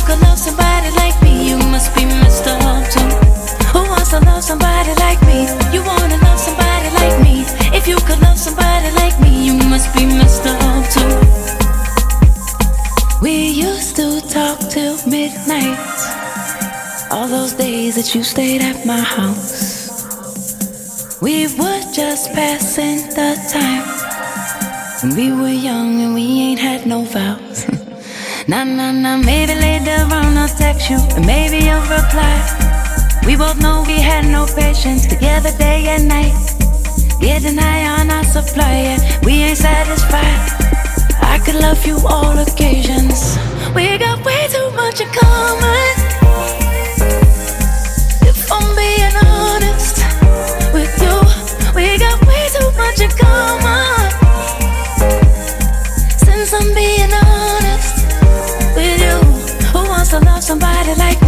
could love somebody like me, you must be messed up too. Who wants to love somebody like me? You wanna love somebody like me. If you could love somebody like me, you must be messed up too. We used to talk till midnight, all those days that you stayed at my house. We were just passing the time when we were young and we ain't had no vows. Nah, nah, nah, maybe later on I'll text you and maybe you'll reply. We both know we had no patience together day and night. Getting high on our supply, yeah, we ain't satisfied. I could love you all occasions. We got way too much in common. If I'm being honest with you, we got way too much in common. Since I'm being honest with you, who wants to love somebody like me?